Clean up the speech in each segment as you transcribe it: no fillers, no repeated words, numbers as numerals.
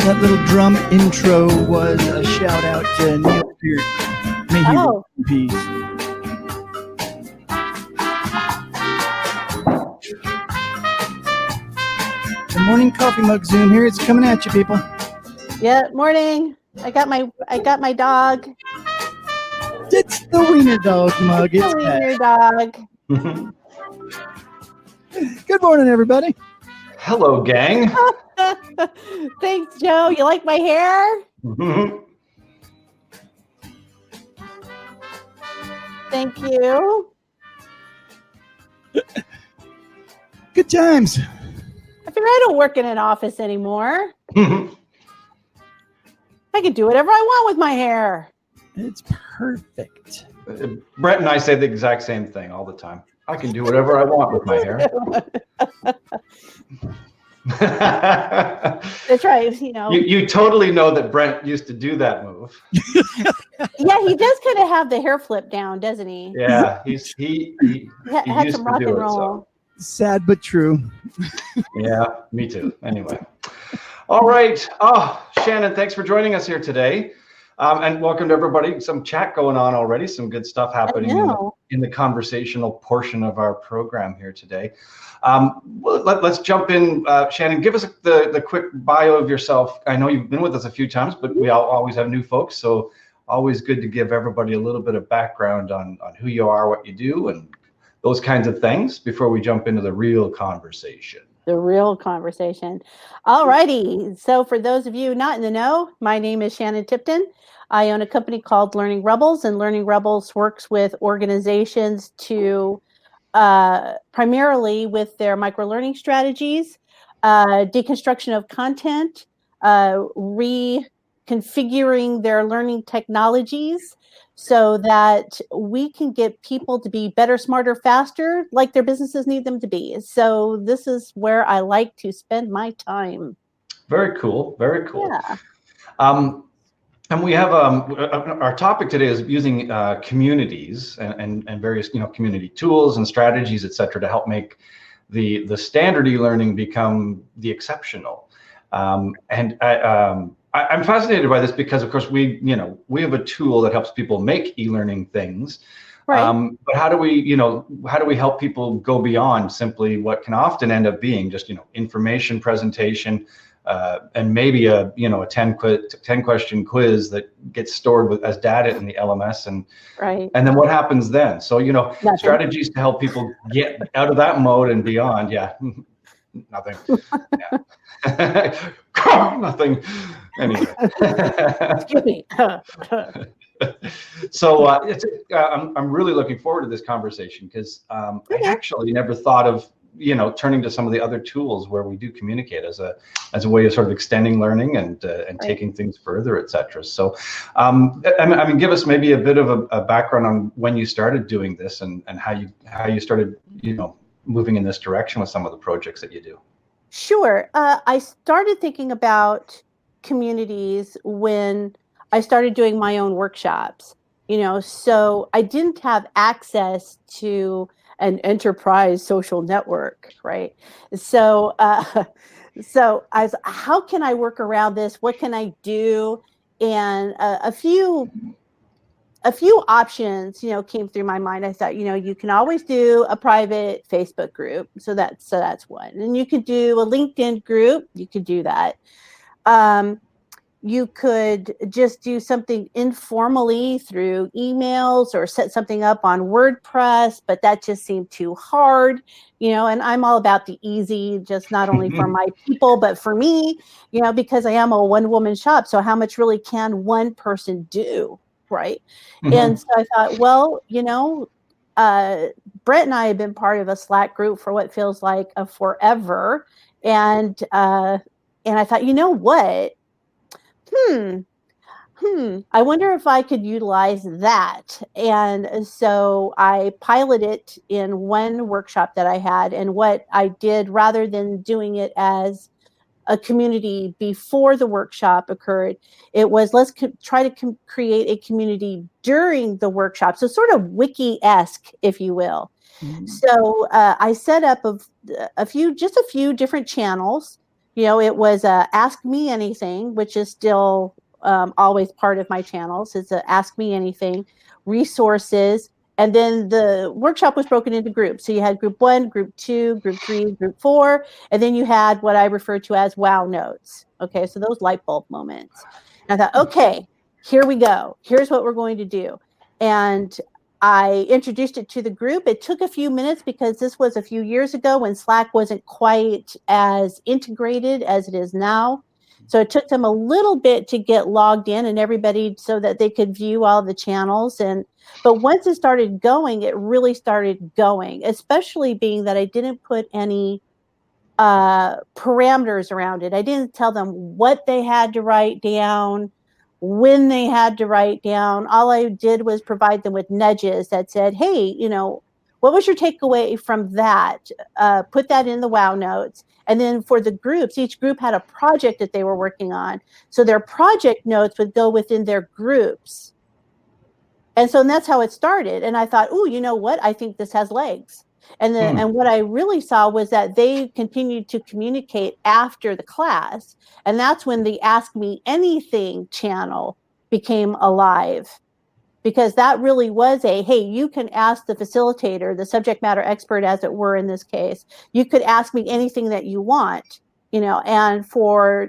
That little drum intro was a shout out to Neil Peart. May he rest in peace. The morning coffee mug Zoom here. It's coming at you, people. Yeah, morning. I got my dog. It's the wiener dog mug. It's the wiener dog. Good morning, everybody. Hello, gang. Thanks, Joe. You like my hair? Mm-hmm. Thank you. Good times. I figure I don't work in an office anymore. I can do whatever I want with my hair. It's perfect. Brett and I say the exact same thing all the time. I can do whatever I want with my hair. That's right. You know, you totally know that Brent used to do that move. Yeah, he does kind of have the hair flip down, doesn't he? Yeah, he had used some to rock do and it. roll. So. Sad but true. Yeah, me too. Anyway. All right. Oh, Shannon, thanks for joining us here today. And welcome to everybody. Some chat going on already. Some good stuff happening in the conversational portion of our program here today. Let's jump in. Shannon, give us the quick bio of yourself. I know you've been with us a few times, but we always have new folks. So always good to give everybody a little bit of background on who you are, what you do, and those kinds of things before we jump into the real conversation. The real conversation. All righty. So for those of you not in the know, my name is Shannon Tipton. I own a company called Learning Rebels, and Learning Rebels works with organizations to primarily with their microlearning strategies, deconstruction of content, reconfiguring their learning technologies so that we can get people to be better, smarter, faster, like their businesses need them to be. So this is where I like to spend my time. Very cool. Very cool. Yeah. And we have our topic today is using communities and various community tools and strategies, et cetera, to help make the standard e-learning become the exceptional. And I'm fascinated by this because, of course, we have a tool that helps people make e-learning things. Right. But how do we help people go beyond simply what can often end up being just information presentation, and maybe a 10 question quiz that gets stored as data in the LMS, and then what happens then? So strategies to help people get out of that mode and beyond. Yeah. Nothing. Yeah. Nothing. Anyway. Excuse me. So I'm really looking forward to this conversation because I actually never thought of turning to some of the other tools where we do communicate as a way of sort of extending learning and taking things further, et cetera. So I mean, give us maybe a bit of a background on when you started doing this and how you started moving in this direction with some of the projects that you do. Sure. I started thinking about communities when I started doing my own workshops, so I didn't have access to an enterprise social network, right? So I was, how can I work around this? What can I do? And a few options, came through my mind. I thought, you can always do a private Facebook group. So that's one. And you could do a LinkedIn group. You could do that. You could just do something informally through emails or set something up on WordPress, but that just seemed too hard, and I'm all about the easy, just not only for my people, but for me, because I am a one-woman shop. So how much really can one person do? Right. Mm-hmm. And so I thought, well, Brett and I have been part of a Slack group for what feels like a forever. And I thought, what? I wonder if I could utilize that. And so I piloted it in one workshop that I had. And what I did, rather than doing it as a community before the workshop occurred, it was let's try to create a community during the workshop. So sort of wiki-esque, if you will. Mm-hmm. So I set up a few different channels It was Ask Me Anything, which is still always part of my channels. It's a Ask Me Anything, resources, and then the workshop was broken into groups. So you had group 1, group 2, group 3, group 4, and then you had what I refer to as wow notes. Okay, so those light bulb moments. And I thought, okay, here we go. Here's what we're going to do. And I introduced it to the group. It took a few minutes because this was a few years ago when Slack wasn't quite as integrated as it is now. So it took them a little bit to get logged in and everybody so that they could view all the channels. But once it started going, it really started going, especially being that I didn't put any parameters around it. I didn't tell them what they had to write down, when they had to write down. All I did was provide them with nudges that said, hey, what was your takeaway from that? Put that in the wow notes. And then for the groups, each group had a project that they were working on. So their project notes would go within their groups. And that's how it started. And I thought, oh, you know what? I think this has legs. And what I really saw was that they continued to communicate after the class. And that's when the Ask Me Anything channel became alive. Because that really was hey, you can ask the facilitator, the subject matter expert, as it were in this case. You could ask me anything that you want, and for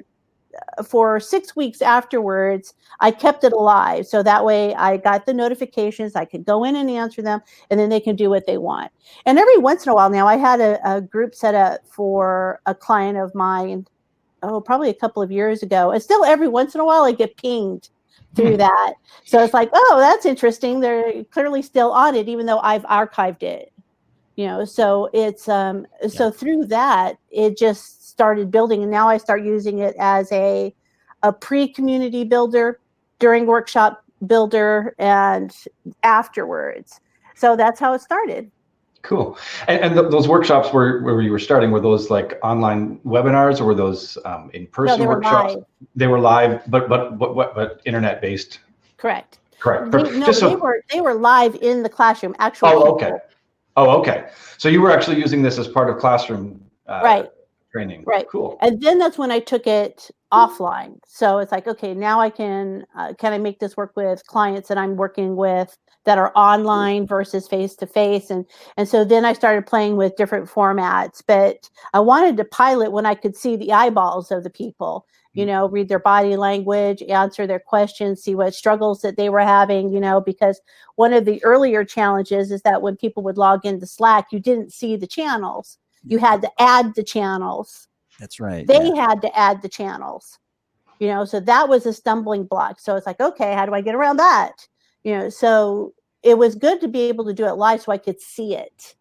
6 weeks afterwards, I kept it alive. So that way I got the notifications, I could go in and answer them, and then they can do what they want. And every once in a while now, I had a group set up for a client of mine, probably a couple of years ago. And still every once in a while I get pinged through that. So it's like, oh, that's interesting. They're clearly still on it, even though I've archived it. So it's so through that, it just started building, and now I start using it as a pre-community builder, during workshop builder, and afterwards. So that's how it started. Cool. And those workshops where you were starting, were those like online webinars, or were those in-person workshops? Live. They were live, but internet based. Correct. They were live in the classroom. Actually. Oh, okay. So you were actually using this as part of classroom training. Right. Cool. And then that's when I took it offline. So it's like, okay, now I can I make this work with clients that I'm working with that are online versus face-to-face. And so then I started playing with different formats, but I wanted to pilot when I could see the eyeballs of the people, read their body language, answer their questions, see what struggles that they were having, because one of the earlier challenges is that when people would log into Slack, you didn't see the channels. You had to add the channels. That's right. They had to add the channels, so that was a stumbling block. So it's like, okay, how do I get around that? So it was good to be able to do it live so I could see it.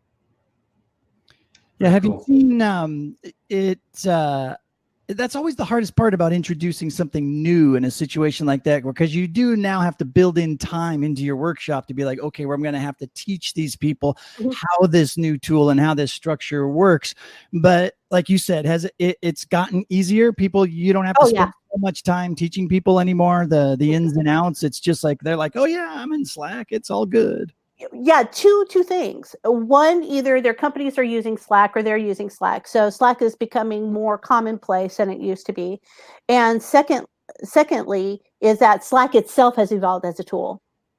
Yeah. Have you seen that's always the hardest part about introducing something new in a situation like that, because you do now have to build in time into your workshop to be like, okay, well, I'm going to have to teach these people how this new tool and how this structure works. But like you said, it's gotten easier? You don't have to spend so much time teaching people anymore, the ins and outs. It's just like, they're like, oh yeah, I'm in Slack. It's all good. Yeah, two things. One, either their companies are using Slack or they're using Slack. So Slack is becoming more commonplace than it used to be. And secondly, is that Slack itself has evolved as a tool.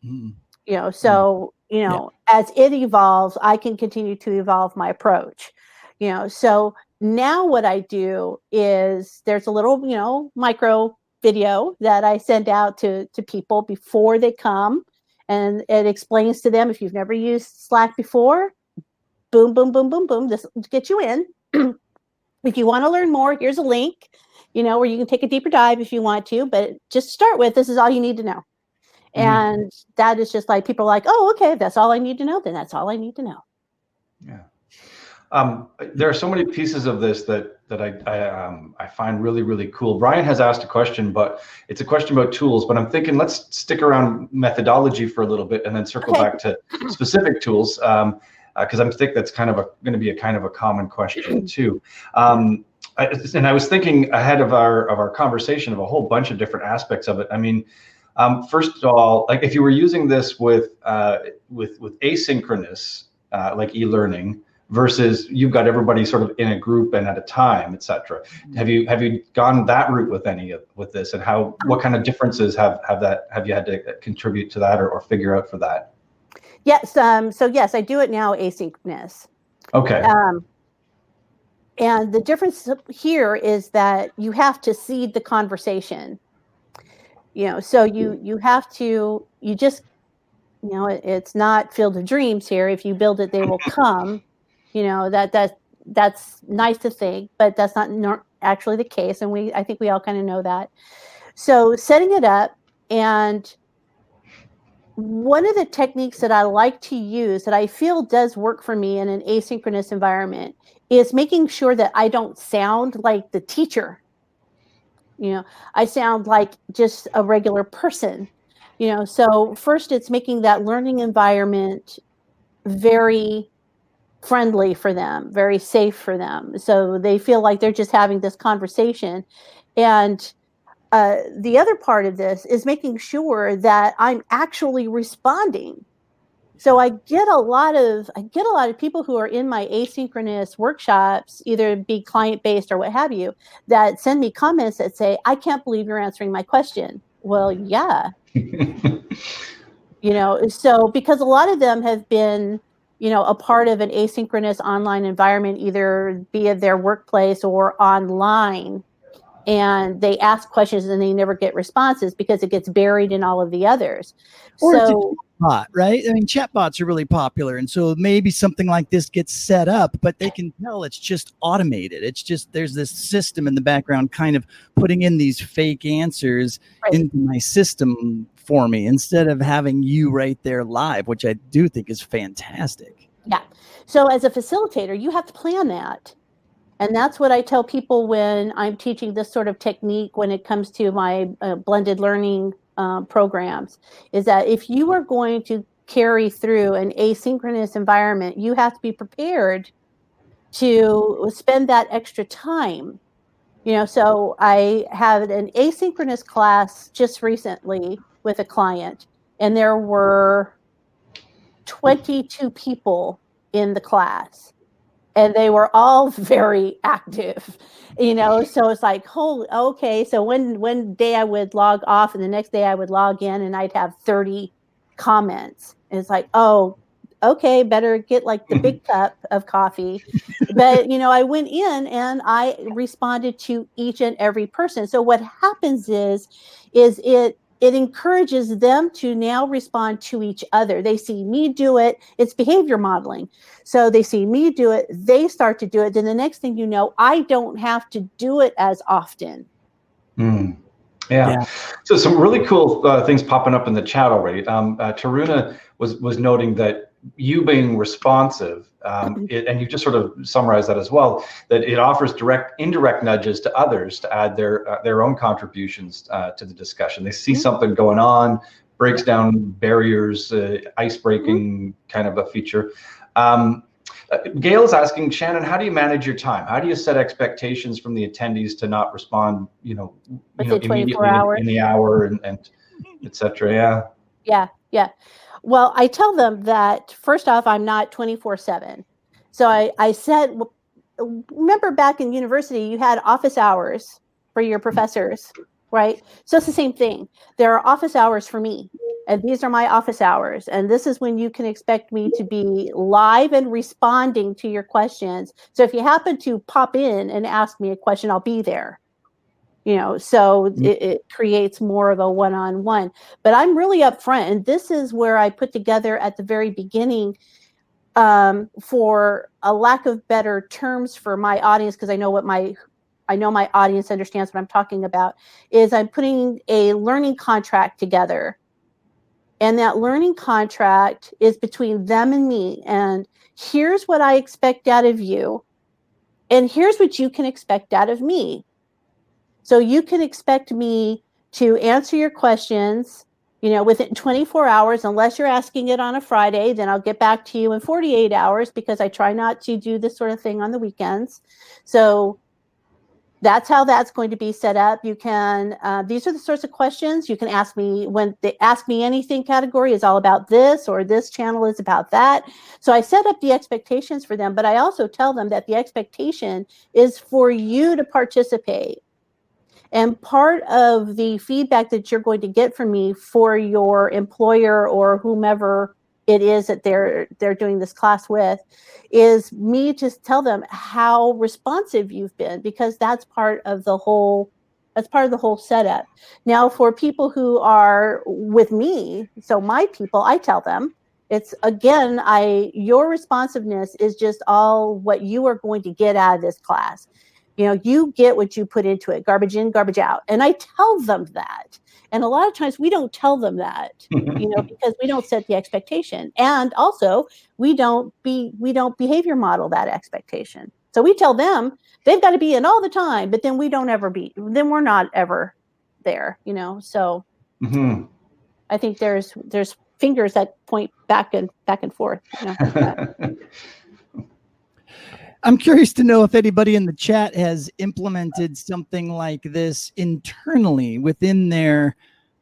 As it evolves, I can continue to evolve my approach. So now what I do is there's a little, micro video that I send out to people before they come. And it explains to them, if you've never used Slack before, boom, boom, boom, boom, boom, this will get you in. If you want to learn more, here's a link, where you can take a deeper dive if you want to. But just start with, this is all you need to know. And that is just like, people are like, oh, okay, that's all I need to know. Then that's all I need to know. Yeah. There are so many pieces of this that I find really, really cool. Brian has asked a question, but it's a question about tools. But I'm thinking, let's stick around methodology for a little bit and then circle back to specific tools, because I think that's kind of going to be a kind of a common question too. And I was thinking ahead of our conversation of a whole bunch of different aspects of it. I mean, first of all, like if you were using this with asynchronous like e-learning, versus you've got everybody sort of in a group and at a time, et cetera. Have you gone that route with this, and what kind of differences have you had to contribute to that or figure out for that? Yes. So yes, I do it now asynchronous. Okay. And the difference here is that you have to seed the conversation. So you have to, it's not Field of Dreams here. If you build it, they will come. That's nice to think, but that's not actually the case. And I think we all kind of know that. So setting it up, and one of the techniques that I like to use that I feel does work for me in an asynchronous environment is making sure that I don't sound like the teacher. I sound like just a regular person. So first it's making that learning environment very friendly for them, very safe for them. So they feel like they're just having this conversation. And the other part of this is making sure that I'm actually responding. So I get a lot of people who are in my asynchronous workshops, either be client-based or what have you, that send me comments that say, "I can't believe you're answering my question." Well, yeah. So because a lot of them have been, a part of an asynchronous online environment, either via their workplace or online, and they ask questions and they never get responses because it gets buried in all of the others. Or it's a chatbot, right? I mean, chatbots are really popular. And so maybe something like this gets set up, but they can tell it's just automated. It's just, there's this system in the background kind of putting in these fake answers into my system for me instead of having you right there live, which I do think is fantastic. Yeah. So as a facilitator, you have to plan that. And that's what I tell people when I'm teaching this sort of technique when it comes to my blended learning programs, is that if you are going to carry through an asynchronous environment, you have to be prepared to spend that extra time. So I had an asynchronous class just recently with a client, and there were 22 people in the class. And they were all very active, so it's like, okay. So one day I would log off and the next day I would log in and I'd have 30 comments. And it's like, oh, okay, better get like the big cup of coffee. But, I went in and I responded to each and every person. So what happens is it encourages them to now respond to each other. They see me do it. It's behavior modeling. So they see me do it. They start to do it. Then the next thing you know, I don't have to do it as often. Yeah. So some really cool things popping up in the chat already. Taruna was noting that you being responsive, and you just sort of summarized that as well, that it offers indirect nudges to others to add their own contributions to the discussion. They see something going on, breaks down barriers, ice breaking kind of a feature. Gail's asking, Shannon, how do you manage your time? How do you set expectations from the attendees to not respond, immediately in the hour and et cetera? Yeah. Well, I tell them that first off, I'm not 24/7. So I said, remember back in university, you had office hours for your professors, right? So it's the same thing. There are office hours for me, and these are my office hours. And this is when you can expect me to be live and responding to your questions. So if you happen to pop in and ask me a question, I'll be there. So it creates more of a one-on-one, but I'm really upfront. And this is where I put together at the very beginning, for a lack of better terms for my audience, because I know my audience understands what I'm talking about, is I'm putting a learning contract together. And that learning contract is between them and me. And here's what I expect out of you. And here's what you can expect out of me. So you can expect me to answer your questions, within 24 hours, unless you're asking it on a Friday, then I'll get back to you in 48 hours because I try not to do this sort of thing on the weekends. So that's how that's going to be set up. You can, these are the sorts of questions you can ask me when they ask me anything category is all about this, or this channel is about that. So I set up the expectations for them, but I also tell them that the expectation is for you to participate. And part of the feedback that you're going to get from me for your employer or whomever it is that they're doing this class with is me to tell them how responsive you've been, because that's part of the whole setup. Now, for people who are with me, so my people, I tell them it's, again, your responsiveness is just all what you are going to get out of this class. You know, you get what you put into it, garbage in, garbage out. And I tell them that. And a lot of times we don't tell them that, you know, because we don't set the expectation. And also we don't behavior model that expectation. So we tell them they've got to be in all the time, but then then we're not ever there, you know? So I think there's fingers that point back and forth. You know? I'm curious to know if anybody in the chat has implemented something like this internally within their,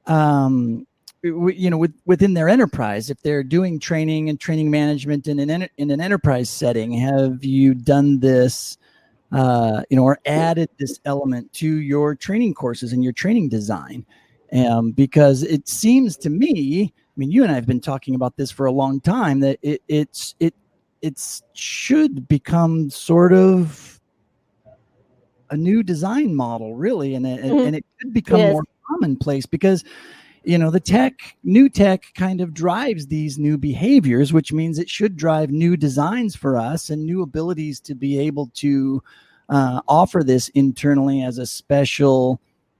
within their enterprise. If they're doing training and training management in an enterprise setting, have you done this, or added this element to your training courses and your training design? Because it seems to me, I mean, you and I have been talking about this for a long time, that it should become sort of a new design model, really, and it could become more commonplace, because the new tech kind of drives these new behaviors, which means it should drive new designs for us and new abilities to be able to offer this internally as a special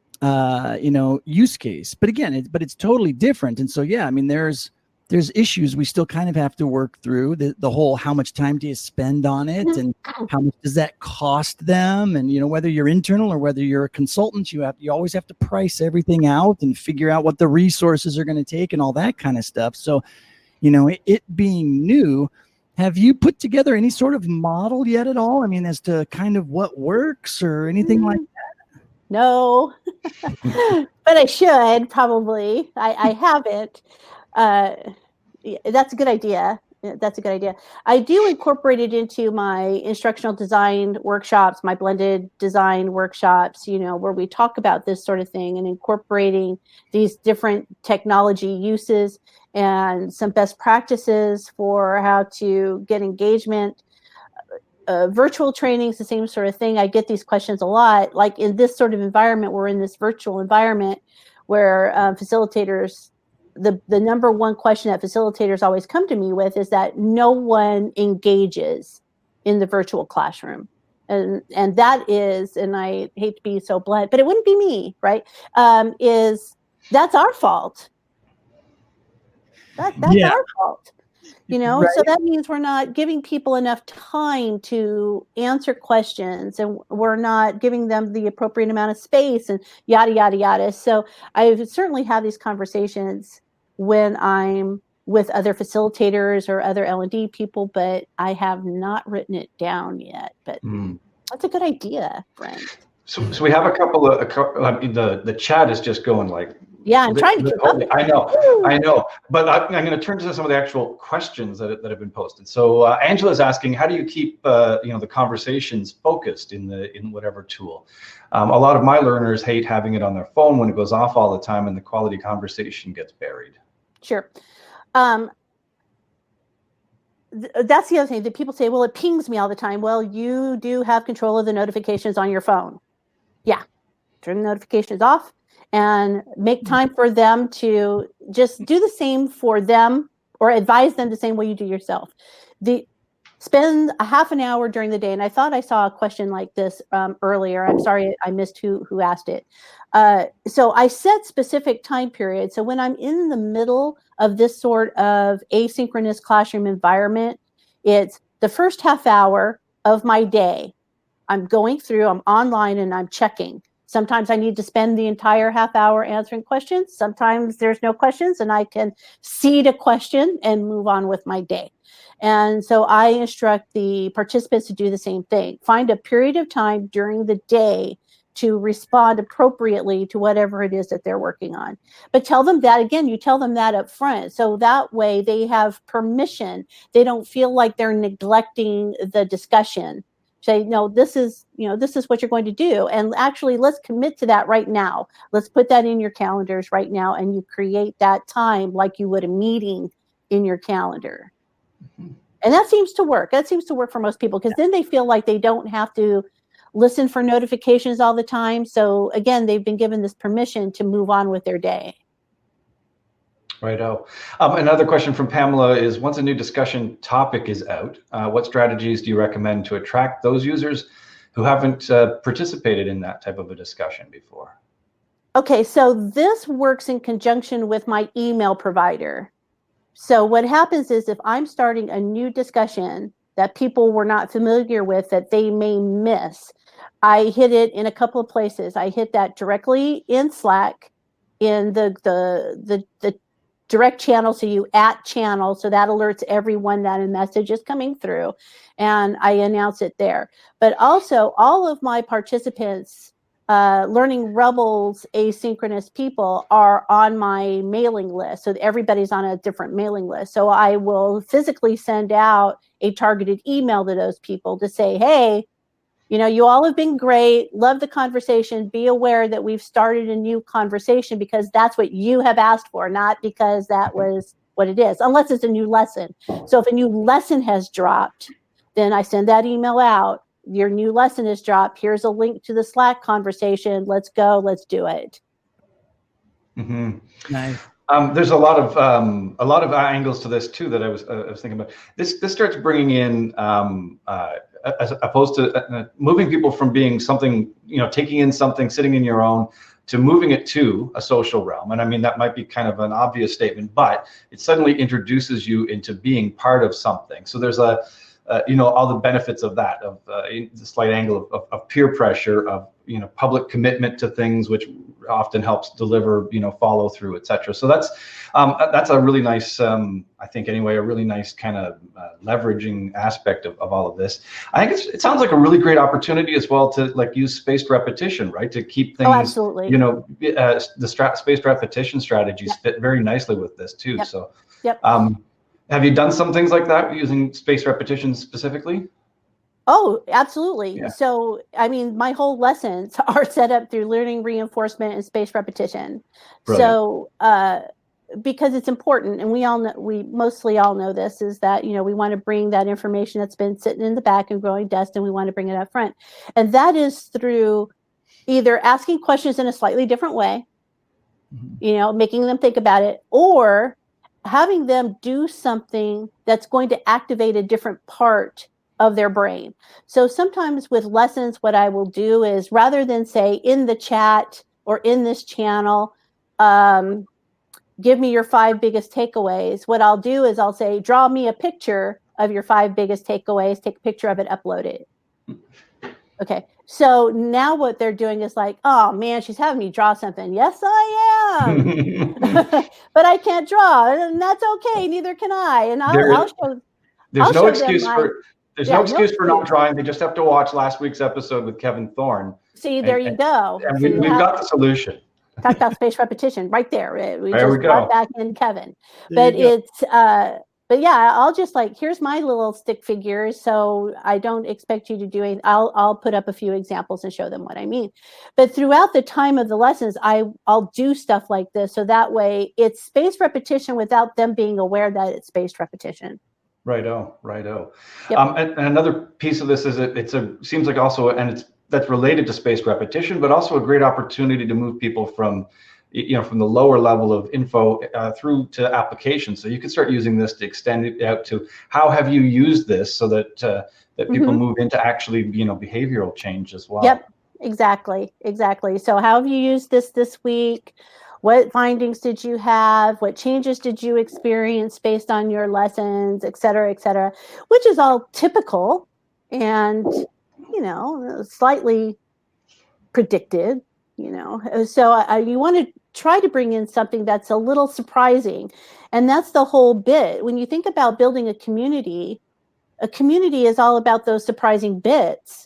use case. But again, it's totally different. And so, yeah, I mean, there's issues we still kind of have to work through, the whole, how much time do you spend on it, and how much does that cost them? And, whether you're internal or whether you're a consultant, you always have to price everything out and figure out what the resources are going to take and all that kind of stuff. So, it being new, have you put together any sort of model yet at all? I mean, as to kind of what works or anything like that? No, but I should probably. I haven't. That's a good idea. That's a good idea. I do incorporate it into my instructional design workshops, my blended design workshops, where we talk about this sort of thing and incorporating these different technology uses and some best practices for how to get engagement. Virtual training is the same sort of thing. I get these questions a lot, like in this sort of environment, we're in this virtual environment where facilitators, the number one question that facilitators always come to me with is that no one engages in the virtual classroom. And that is, and I hate to be so blunt, but it wouldn't be me, right? That's our fault. That's our fault. Right. So that means we're not giving people enough time to answer questions, and we're not giving them the appropriate amount of space, and yada, yada, yada. So I certainly have these conversations when I'm with other facilitators or other L&D people, but I have not written it down yet. But that's a good idea, Brent. So we have a couple of, the chat is just going like, yeah, I'm trying to keep up. I know. But I'm going to turn to some of the actual questions that have been posted. So Angela's asking, how do you keep the conversations focused in whatever tool? A lot of my learners hate having it on their phone when it goes off all the time and the quality conversation gets buried. Sure. That's the other thing that people say, well, it pings me all the time. Well, you do have control of the notifications on your phone. Yeah. Turn the notifications off. And make time for them to just do the same for them, or advise them the same way you do yourself. Spend a half an hour during the day. And I thought I saw a question like this earlier. I'm sorry, I missed who asked it. So I set specific time periods. So when I'm in the middle of this sort of asynchronous classroom environment, it's the first half hour of my day. I'm going through, I'm online, and I'm checking. Sometimes I need to spend the entire half hour answering questions. Sometimes there's no questions and I can seed a question and move on with my day. And so I instruct the participants to do the same thing. Find a period of time during the day to respond appropriately to whatever it is that they're working on. But tell them that, again, you tell them that up front. So that way they have permission. They don't feel like they're neglecting the discussion. Say, no, this is what you're going to do. And actually, let's commit to that right now. Let's put that in your calendars right now. And you create that time like you would a meeting in your calendar. Mm-hmm. And that seems to work. That seems to work for most people, because then they feel like they don't have to listen for notifications all the time. So again, they've been given this permission to move on with their day. Righto. Another question from Pamela is, once a new discussion topic is out, what strategies do you recommend to attract those users who haven't participated in that type of a discussion before? Okay, so this works in conjunction with my email provider. So what happens is, if I'm starting a new discussion that people were not familiar with, that they may miss, I hit it in a couple of places. I hit that directly in Slack, in the direct channel. So you @channel, so that alerts everyone that a message is coming through, and I announce it there. But also, all of my participants, Learning Rebels asynchronous people, are on my mailing list. So everybody's on a different mailing list. So I will physically send out a targeted email to those people to say, hey, you all have been great. Love the conversation. Be aware that we've started a new conversation because that's what you have asked for, not because that was what it is, unless it's a new lesson. So if a new lesson has dropped, then I send that email out. Your new lesson is dropped. Here's a link to the Slack conversation. Let's go. Let's do it. Mm-hmm. Nice. There's a lot of angles to this too that I was thinking about. This starts bringing in, as opposed to moving people from being something, taking in something, sitting in your own, to moving it to a social realm. And I mean, that might be kind of an obvious statement, but it suddenly introduces you into being part of something. So there's all the benefits of that, of the slight angle of peer pressure, of public commitment to things, which often helps deliver follow through, etc. So that's a really nice, I think anyway, a really nice kind of leveraging aspect of all of this. I think it sounds like a really great opportunity as well to use spaced repetition, right? To keep things, absolutely. The spaced repetition strategies fit very nicely with this too. Yep. So. Yep. Have you done some things like that using spaced repetition specifically? Oh, absolutely. Yeah. So, I mean, my whole lessons are set up through learning reinforcement and spaced repetition. Brilliant. So, because it's important, and we mostly all know this, is that, we want to bring that information that's been sitting in the back and growing dust, and we want to bring it up front. And that is through either asking questions in a slightly different way, making them think about it, or having them do something that's going to activate a different part of their brain. So sometimes with lessons, what I will do is, rather than say in the chat or in this channel, give me your 5 biggest takeaways, what I'll do is I'll say, draw me a picture of your 5 biggest takeaways, take a picture of it, upload it. Okay. So now what they're doing is like, oh man, she's having me draw something. Yes, I am. But I can't draw, and that's okay. Neither can I. And I'll show. There's no excuse for not drawing. They just have to watch last week's episode with Kevin Thorne. See, there you go. And we've got the solution. Talk about spaced repetition right there. We just brought back in Kevin. But it's but yeah, I'll just here's my little stick figures. So I don't expect you to do it. I'll put up a few examples and show them what I mean. But throughout the time of the lessons, I'll do stuff like this. So that way it's spaced repetition without them being aware that it's spaced repetition. Righto. Yep. And another piece of this is seems like also, and that's related to spaced repetition, but also a great opportunity to move people from the lower level of info through to application. So you can start using this to extend it out to how have you used this, so that people move into actually behavioral change as well. Yep, exactly. So how have you used this week? What findings did you have? What changes did you experience based on your lessons, et cetera, which is all typical and slightly predicted. So you want to try to bring in something that's a little surprising. And that's the whole bit. When you think about building a community is all about those surprising bits.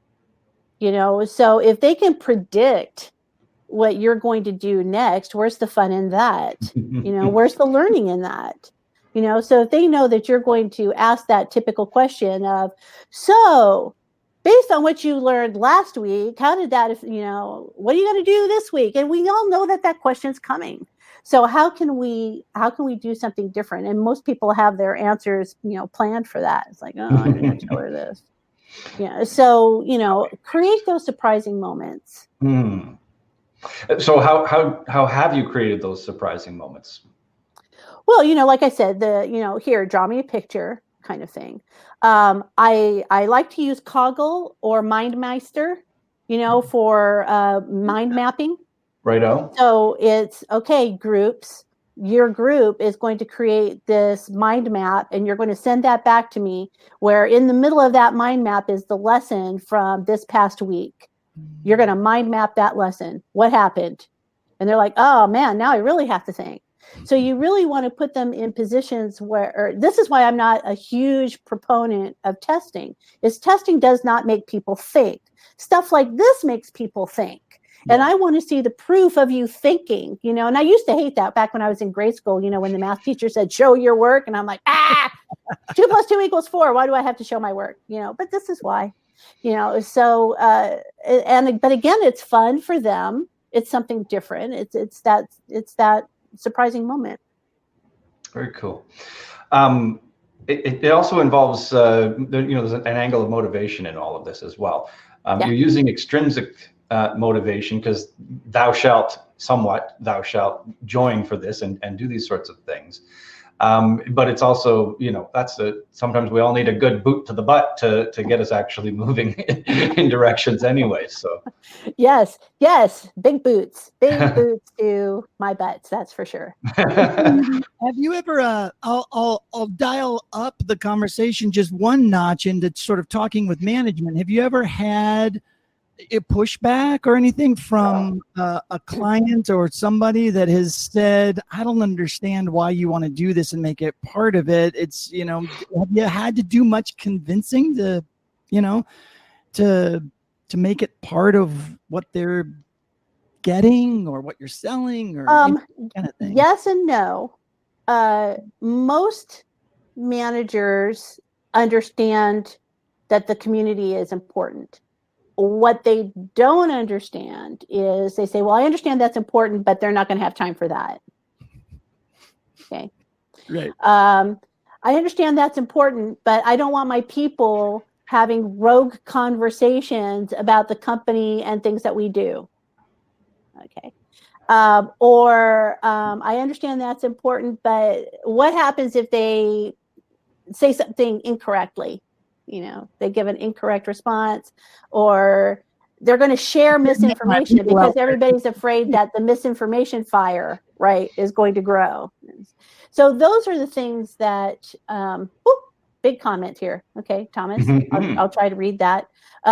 So if they can predict what you're going to do next, where's the fun in that? Where's the learning in that? So if they know that you're going to ask that typical question of, so based on what you learned last week, how did that, what are you going to do this week? And we all know that question's coming. So how can we do something different? And most people have their answers, planned for that. It's like, oh, I'm going to tell her this. So, create those surprising moments. So how have you created those surprising moments? Well, like I said, here, draw me a picture kind of thing. I like to use Coggle or MindMeister, for mind mapping. Righto. So it's okay, groups. Your group is going to create this mind map, and you're going to send that back to me, where in the middle of that mind map is the lesson from this past week. You're going to mind map that lesson. What happened? And they're like, oh man, now I really have to think. So you really want to put them in positions where, this is why I'm not a huge proponent of testing, is testing does not make people think. Stuff like this makes people think. And I want to see the proof of you thinking, and I used to hate that back when I was in grade school, when the math teacher said, show your work. And I'm like, 2 + 2 = 4. Why do I have to show my work? But this is why, so, but again, it's fun for them. It's something different. It's that surprising moment. Very cool. It also involves, there's an angle of motivation in all of this as well. You're using extrinsic motivation, because thou shalt join for this and do these sorts of things. But it's also, sometimes we all need a good boot to the butt to get us actually moving in directions anyway. So yes, big boots to my butts. That's for sure. Have you ever, I'll dial up the conversation just one notch into sort of talking with management. Have you ever had a pushback or anything from a client or somebody that has said, I don't understand why you want to do this and make it part of it? It's, have you had to do much convincing to make it part of what they're getting or what you're selling or kind of thing? Yes and no. Most managers understand that the community is important. What they don't understand is they say, well, I understand that's important, but they're not going to have time for that. Okay. Right. I understand that's important, but I don't want my people having rogue conversations about the company and things that we do. Okay. Or I understand that's important, but what happens if they say something incorrectly? They give an incorrect response, or they're going to share misinformation because everybody's afraid that the misinformation fire, right, is going to grow. So those are the things that, big comment here. Okay, Thomas, I'll try to read that.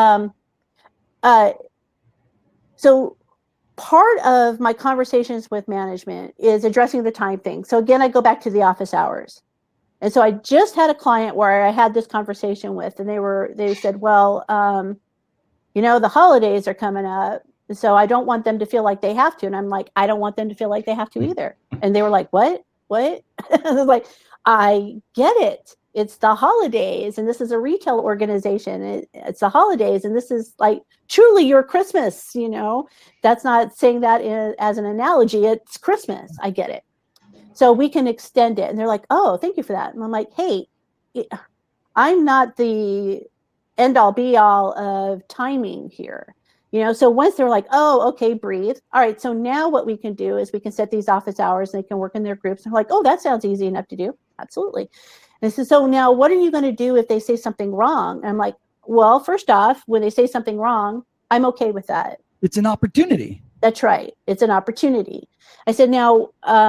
So part of my conversations with management is addressing the time thing. So again, I go back to the office hours. And so I just had a client where I had this conversation with, and they said, well, the holidays are coming up, so I don't want them to feel like they have to. And I'm like, I don't want them to feel like they have to either. And they were like, what? I was like, I get it. It's the holidays, and this is a retail organization. It's the holidays, and this is like truly your Christmas, That's not saying that as an analogy. It's Christmas. I get it. So we can extend it. And they're like, oh, thank you for that. And I'm like, hey, I'm not the end all be all of timing here. So once they're like, oh, okay, breathe. All right. So now what we can do is we can set these office hours and they can work in their groups. I'm like, oh, that sounds easy enough to do. Absolutely. And so now what are you going to do if they say something wrong? And I'm like, well, first off, when they say something wrong, I'm okay with that. It's an opportunity. That's right. It's an opportunity. I said, now,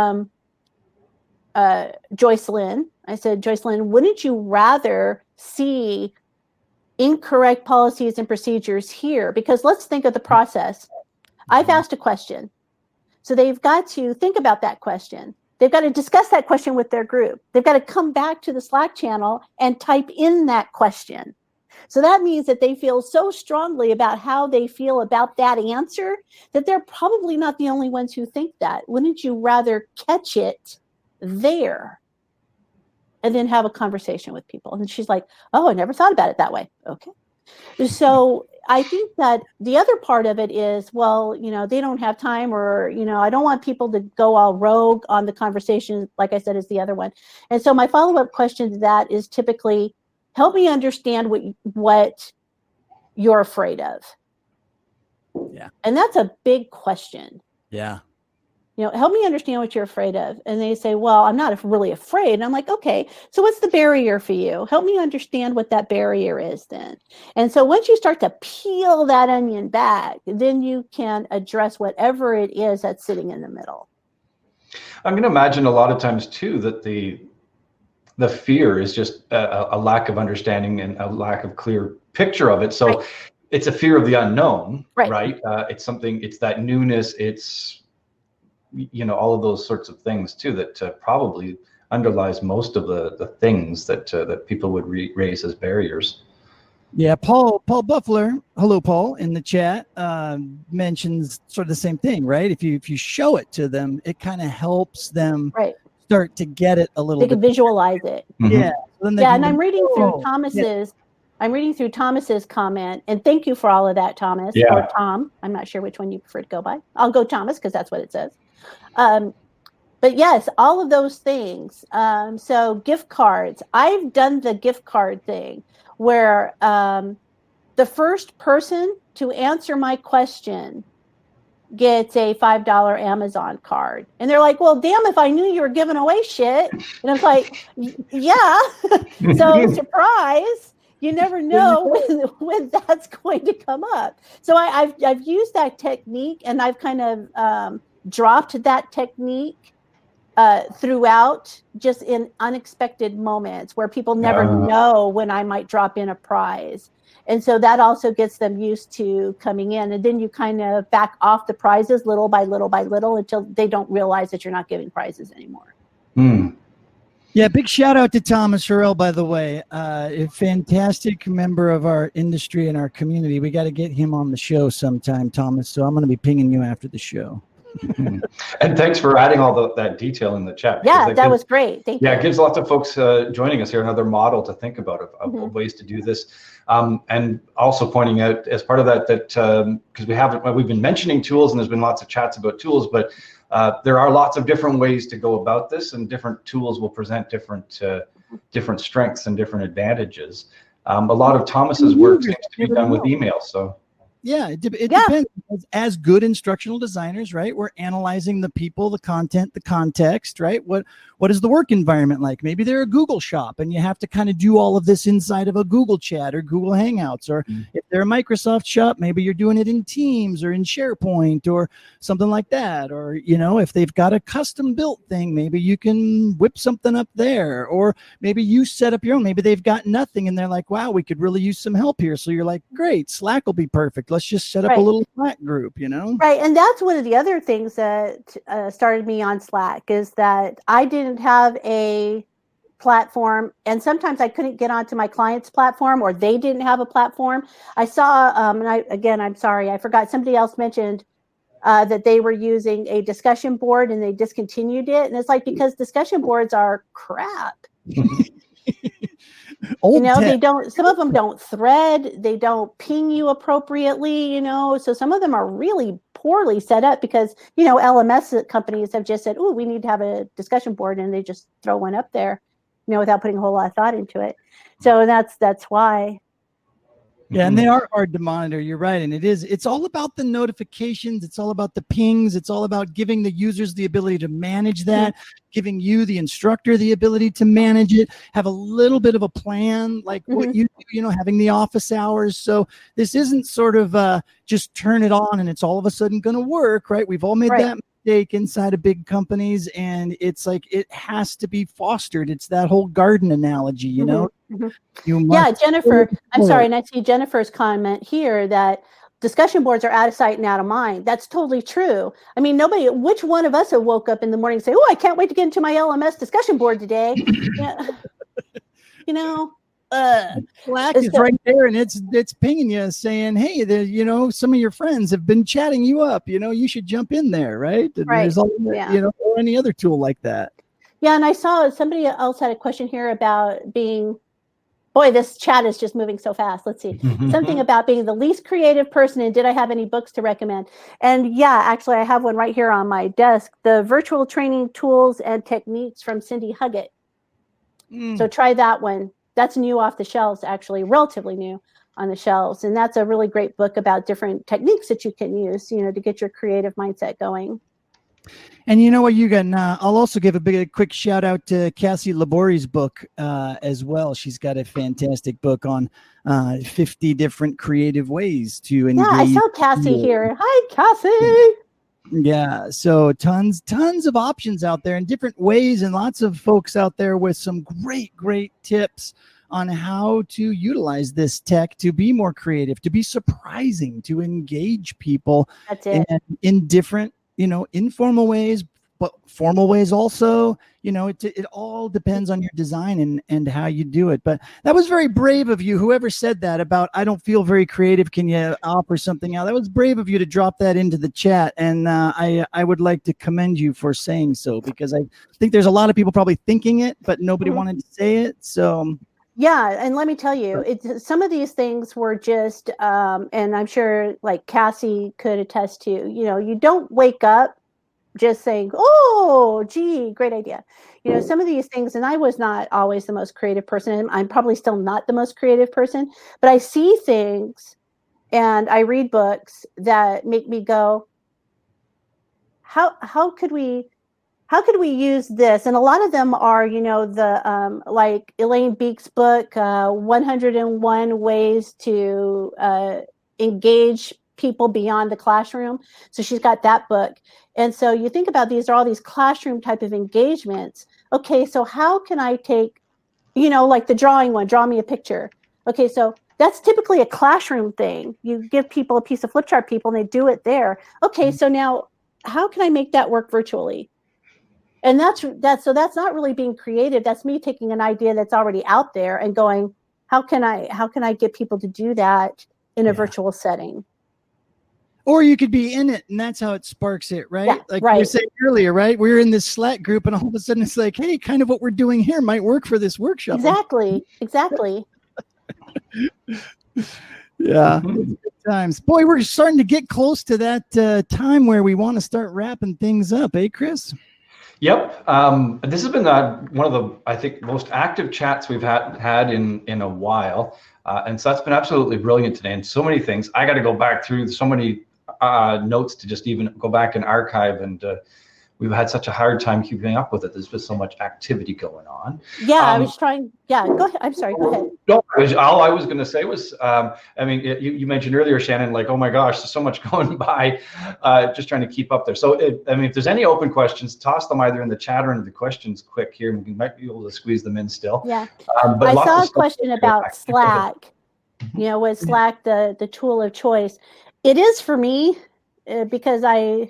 Joycelyn, wouldn't you rather see incorrect policies and procedures here? Because let's think of the process. I've asked a question. So they've got to think about that question. They've got to discuss that question with their group. They've got to come back to the Slack channel and type in that question. So that means that they feel so strongly about how they feel about that answer that they're probably not the only ones who think that. Wouldn't you rather catch it there and then have a conversation with people? And she's like, oh, I never thought about it that way. Okay. So I think that the other part of it is, well, they don't have time, or, I don't want people to go all rogue on the conversation. Like I said, is the other one. And so my follow-up question to that is typically, help me understand what you're afraid of. Yeah. And that's a big question. Yeah. Help me understand what you're afraid of. And they say, well, I'm not really afraid. And I'm like, okay, so what's the barrier for you? Help me understand what that barrier is then. And so once you start to peel that onion back, then you can address whatever it is that's sitting in the middle. I'm going to imagine a lot of times too that the fear is just a lack of understanding and a lack of clear picture of it. So it's a fear of the unknown, right? It's that newness. It's, all of those sorts of things too, that probably underlies most of the things that people would raise as barriers. Yeah, Paul Buffler, hello Paul, in the chat, mentions sort of the same thing, right? If you show it to them, it kind of helps them start to get it a little bit. They can visualize it. Mm-hmm. Yeah. And I'm reading through Thomas's. I'm reading through Thomas's comment, and thank you for all of that, Thomas, or Tom. I'm not sure which one you prefer to go by. I'll go Thomas because that's what it says. But yes, all of those things. So gift cards. I've done the gift card thing where the first person to answer my question gets a $5 Amazon card. And they're like, well, damn, if I knew you were giving away shit. And I'm like, yeah. So surprise, you never know when that's going to come up. So I've used that technique, and I've kind of dropped that technique throughout, just in unexpected moments where people never know when I might drop in a prize. And so that also gets them used to coming in. And then you kind of back off the prizes little by little by little until they don't realize that you're not giving prizes anymore. Yeah, big shout out to Thomas Harrell, by the way. A fantastic member of our industry and our community. We got to get him on the show sometime, Thomas. So I'm going to be pinging you after the show. And thanks for adding all that detail in the chat. Yeah, that was great. Thank you. Yeah, it gives lots of folks joining us here another model to think about of ways to do this. And also pointing out as part of that because we've been mentioning tools, and there's been lots of chats about tools, but there are lots of different ways to go about this, and different tools will present different strengths and different advantages. A lot of Thomas's work seems to be done with email, so. Yeah, it depends. As good instructional designers, right? We're analyzing the people, the content, the context, right? What is the work environment like? Maybe they're a Google shop and you have to kind of do all of this inside of a Google chat or Google Hangouts. Or if they're a Microsoft shop, maybe you're doing it in Teams or in SharePoint or something like that. Or, if they've got a custom built thing, maybe you can whip something up there. Or maybe you set up your own. Maybe they've got nothing and they're like, wow, we could really use some help here. So you're like, great, Slack will be perfect. Let's just set up a little Slack group, Right. And that's one of the other things that started me on Slack, is that I didn't have a platform, and sometimes I couldn't get onto my client's platform, or they didn't have a platform. I saw, I'm sorry, I forgot, somebody else mentioned that they were using a discussion board and they discontinued it. And it's like, because discussion boards are crap. They don't, some of them don't thread, they don't ping you appropriately, so some of them are really poorly set up because, LMS companies have just said, oh, we need to have a discussion board, and they just throw one up there, without putting a whole lot of thought into it. So that's why. Yeah, and they are hard to monitor. You're right. And it's all about the notifications. It's all about the pings. It's all about giving the users the ability to manage that, giving you, the instructor, the ability to manage it, have a little bit of a plan, like what you do, having the office hours. So this isn't sort of just turn it on and it's all of a sudden going to work, right? We've all made that mistake inside of big companies, and it's like it has to be fostered. It's that whole garden analogy, You Jennifer, I'm sorry, and I see Jennifer's comment here that discussion boards are out of sight and out of mind. That's totally true. I mean, which one of us have woke up in the morning and say, oh, I can't wait to get into my LMS discussion board today. Slack is right there, and it's pinging you saying, hey, some of your friends have been chatting you up, you should jump in there, right? And right. There's or any other tool like that. Yeah. And I saw somebody else had a question here about being, boy, this chat is just moving so fast. Let's see. Something about being the least creative person, and did I have any books to recommend? And yeah, actually, I have one right here on my desk, The Virtual Training Tools and Techniques from Cindy Huggett. So try that one. That's new off the shelves, actually, relatively new on the shelves. And that's a really great book about different techniques that you can use, to get your creative mindset going. And you know what, you can, I'll also give a quick shout out to Cassie Labori's book as well. She's got a fantastic book on 50 different creative ways to engage. Yeah, I saw Cassie here. Hi, Cassie. Yeah, so tons of options out there in different ways, and lots of folks out there with some great tips on how to utilize this tech to be more creative, to be surprising, to engage people. That's it. In different, informal ways, but formal ways also. It all depends on your design and how you do it. But that was very brave of you, whoever said that about, I don't feel very creative, can you offer something out? That was brave of you to drop that into the chat. And I would like to commend you for saying so, because I think there's a lot of people probably thinking it, but nobody wanted to say it. So yeah, and let me tell you, some of these things were just, and I'm sure like Cassie could attest to, you don't wake up just saying, oh, gee, great idea. Some of these things, and I was not always the most creative person. I'm probably still not the most creative person, but I see things and I read books that make me go, how could we use this? And a lot of them are, the like Elaine Beek's book, 101 Ways to Engage People Beyond the Classroom. So she's got that book. And so you think about these are all these classroom type of engagements. Okay, so how can I take, like the drawing one, draw me a picture. Okay, so that's typically a classroom thing. You give people a piece of flip chart people and they do it there. Okay, so now how can I make that work virtually? And that's not really being creative. That's me taking an idea that's already out there and going, how can I get people to do that in a virtual setting? Or you could be in it, and that's how it sparks it, right? Yeah, like right. you were saying earlier, right? We're in this Slack group, and all of a sudden it's like, hey, kind of what we're doing here might work for this workshop. Exactly. Yeah, good times. Boy, we're starting to get close to that time where we want to start wrapping things up, eh, Chris? Yep. This has been one of the, I think, most active chats we've had in a while. And so that's been absolutely brilliant today. And so many things. I got to go back through so many notes to just even go back and archive. And we've had such a hard time keeping up with it. There's been so much activity going on. Yeah, I was trying. Yeah, go ahead. I'm sorry. Go ahead. No, all I was going to say was, you mentioned earlier, Shannon, like, oh my gosh, there's so much going by, just trying to keep up there. So, if there's any open questions, toss them either in the chat or into the questions quick here. We might be able to squeeze them in still. Yeah. But I saw a question about Slack. Was Slack the tool of choice? It is for me because I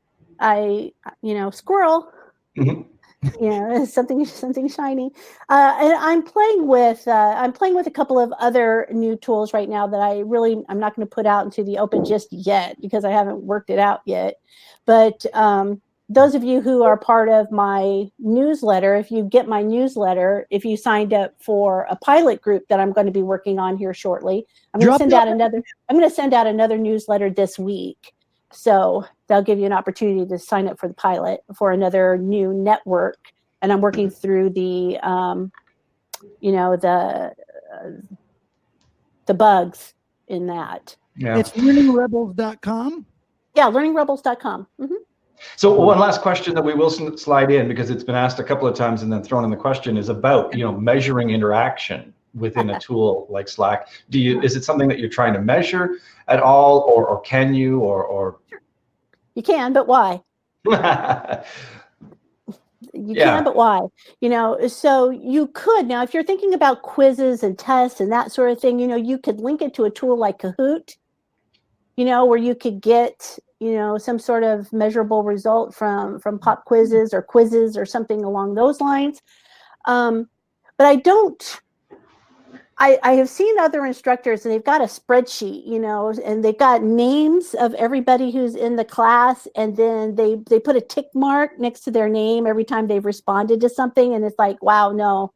squirrel. Mm-hmm. Something shiny. And I'm playing with a couple of other new tools right now that I'm not going to put out into the open just yet because I haven't worked it out yet. But those of you who are part of my newsletter, if you get my newsletter, if you signed up for a pilot group that I'm going to be working on here shortly, I'm going to send out another newsletter this week. So they'll give you an opportunity to sign up for the pilot for another new network. And I'm working through the bugs in that. Yeah. It's learningrebels.com. Yeah, learningrebels.com. Mm-hmm. So one last question that we will slide in because it's been asked a couple of times and then thrown in the question is about, measuring interaction within a tool like Slack. Is it something that you're trying to measure at all, or can you, or? You can, but why? You can, but why? So you could, now if you're thinking about quizzes and tests and that sort of thing, you could link it to a tool like Kahoot. where you could get, some sort of measurable result from pop quizzes or something along those lines. But I have seen other instructors, and they've got a spreadsheet, and they've got names of everybody who's in the class, and then they put a tick mark next to their name every time they've responded to something, and it's like, wow, no.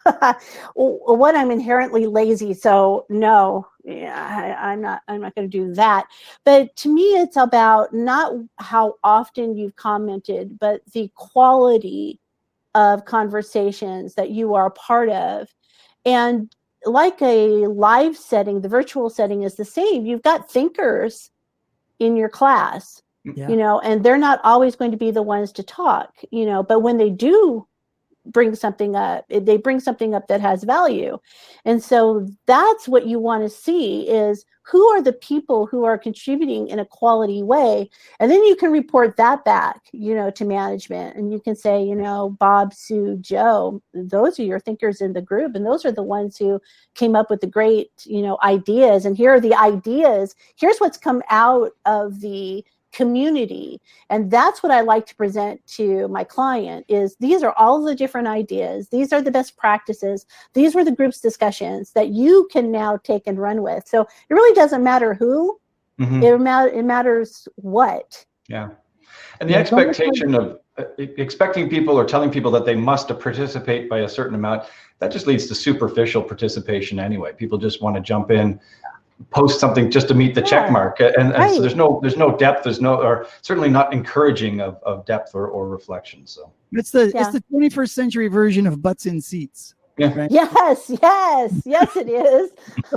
One, I'm inherently lazy, so no, I'm not going to do that. But to me, it's about not how often you've commented, but the quality of conversations that you are a part of. And like a live setting, the virtual setting is the same. You've got thinkers in your class, and they're not always going to be the ones to talk, but when they do bring something up, they bring something up that has value. And so that's what you want to see, is who are the people who are contributing in a quality way. And then you can report that back, to management, and you can say, Bob, Sue, Joe, those are your thinkers in the group. And those are the ones who came up with the great, ideas. And here are the ideas. Here's what's come out of the community. And that's what I like to present to my client, is these are all the different ideas. These are the best practices. These were the group's discussions that you can now take and run with. So it really doesn't matter who, it matters what. Yeah. And the expectation of expecting people or telling people that they must participate by a certain amount, that just leads to superficial participation anyway. People just want to jump in, post something just to meet the check mark, and so there's no depth, or certainly not encouraging of depth or reflection. So it's the 21st century version of butts in seats. Yeah. Right? Yes, it is.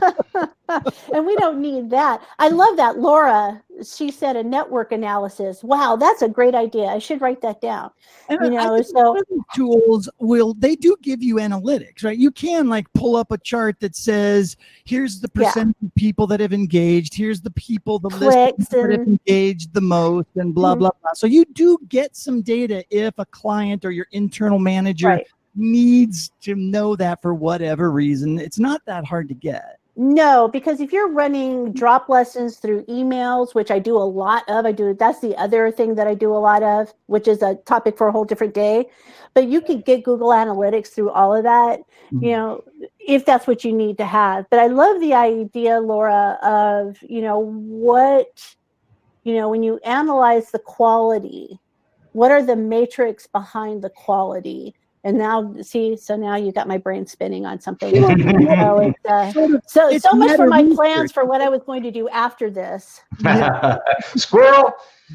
And we don't need that. I love that. Laura, she said a network analysis. Wow, that's a great idea. I should write that down. And so tools they do give you analytics, right? You can pull up a chart that says, here's the percent of people that have engaged, here's the people, the list that have engaged the most, and blah, blah, blah. So you do get some data if a client or your internal manager needs to know that for whatever reason. It's not that hard to get. No, because if you're running drop lessons through emails, which I do a lot of, that's the other thing that I do a lot of, which is a topic for a whole different day. But you could get Google Analytics through all of that, if that's what you need to have. But I love the idea, Laura, of, when you analyze the quality, what are the matrix behind the quality? And now, now you got my brain spinning on something. So much for my plans for what I was going to do after this. Squirrel.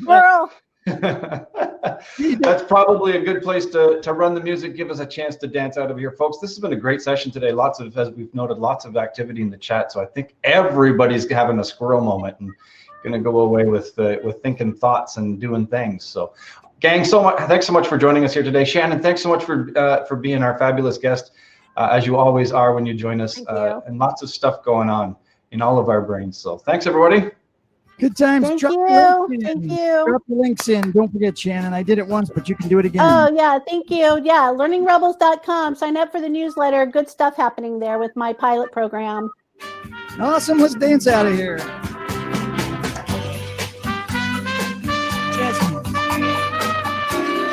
That's probably a good place to run the music. Give us a chance to dance out of here, folks. This has been a great session today. As we've noted, lots of activity in the chat. So I think everybody's having a squirrel moment and going to go away with thinking thoughts and doing things. So, gang, thanks so much for joining us here today. Shannon, thanks so much for being our fabulous guest, as you always are when you join us. And lots of stuff going on in all of our brains. So thanks, everybody. Good times. Thank you. Thank you. Drop the links in. Don't forget, Shannon. I did it once, but you can do it again. Oh, yeah. Thank you. Yeah. LearningRebels.com. Sign up for the newsletter. Good stuff happening there with my pilot program. Awesome. Let's dance out of here.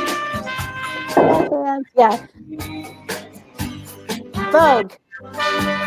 Yeah. Vogue.